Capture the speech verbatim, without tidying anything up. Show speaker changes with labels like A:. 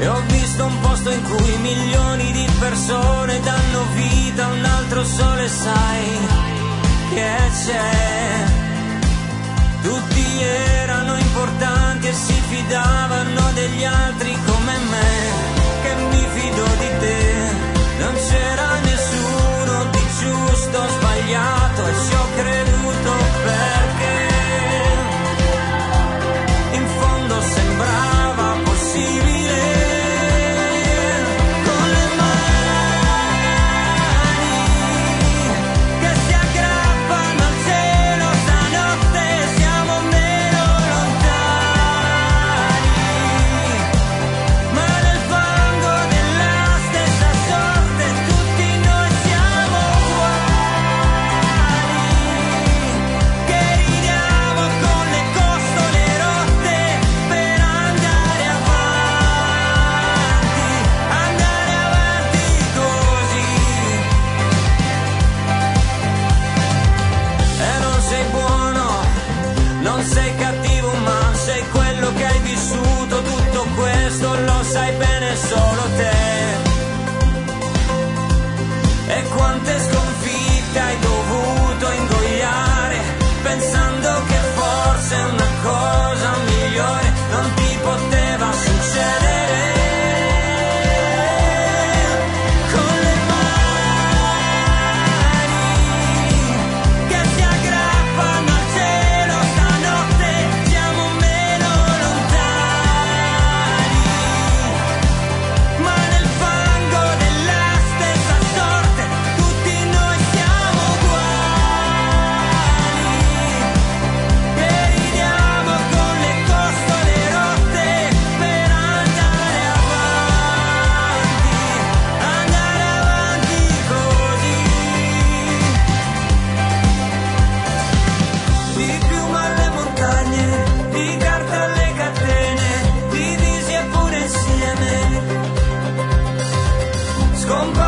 A: E ho visto un posto in cui milioni di persone danno vita a un altro sole, sai che c'è. Tutti erano importanti e si fidavano degli altri come me, che mi fido di te. Non c'era nessuno di giusto o sbagliato e ci ho creduto perché in fondo sembrava possibile. Con le mani che si aggrappano al cielo, stanotte siamo meno lontani, ma nel fango della stessa sorte tutti noi siamo uguali, che ridiamo con le costole rotte per andare avanti, andare avanti così. E non sei buono, non sei cattivo, ma sei quello che hai vissuto tutto questo, lo sai bene solo te. E quante sconfitte hai dovuto ingoiare, pensando che forse una cosa migliore non ti poteva succedere. Con le mani che si aggrappano al cielo, stanotte siamo meno lontani, ma nel fango della stessa sorte tutti noi siamo uguali, che ridiamo con le costole rotte per andare avanti, andare avanti così. Di piuma alle montagne, di carta alle catene, divisi eppure insieme. Scomparire